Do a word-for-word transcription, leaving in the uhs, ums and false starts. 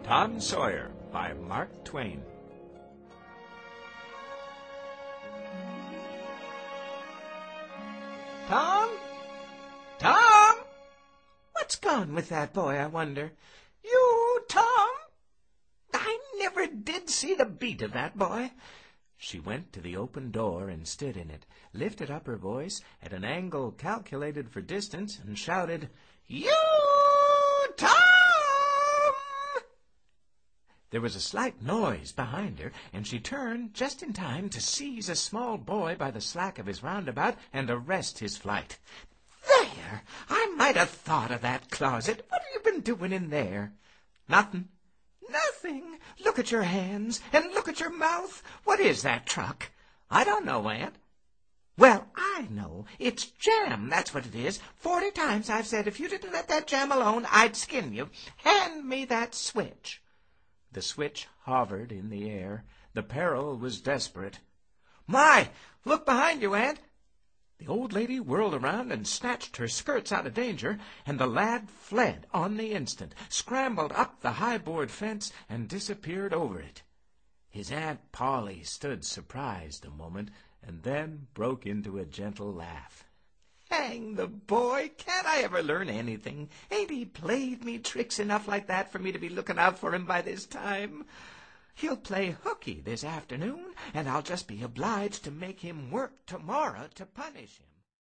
Tom Sawyer by Mark Twain. Tom? Tom? What's gone with that boy, I wonder? You, Tom? I never did see the beat of that boy. She went to the open door and stood in it, lifted up her voice at an angle calculated for distance, and shouted, "You, Tom!" There was a slight noise behind her, and she turned just in time to seize a small boy by the slack of his roundabout and arrest his flight. "There! I might have thought of that closet. What have you been doing in there?" "Nothing." "Nothing? Look at your hands, and look at your mouth. What is that truck?" "I don't know, Aunt." "Well, I know. It's jam, that's what it is. Forty times I've said if you didn't let that jam alone, I'd skin you. Hand me that switch." The switch hovered in the air. The peril was desperate. "My! Look behind you, Aunt!" The old lady whirled around and snatched her skirts out of danger, and the lad fled on the instant, scrambled up the high board fence, and disappeared over it. His Aunt Polly stood surprised a moment, and then broke into a gentle laugh. "Hang the boy! Can't I ever learn anything? Ain't he played me tricks enough like that for me to be looking out for him by this time? He'll play hooky this afternoon, and I'll just be obliged to make him work tomorrow to punish him."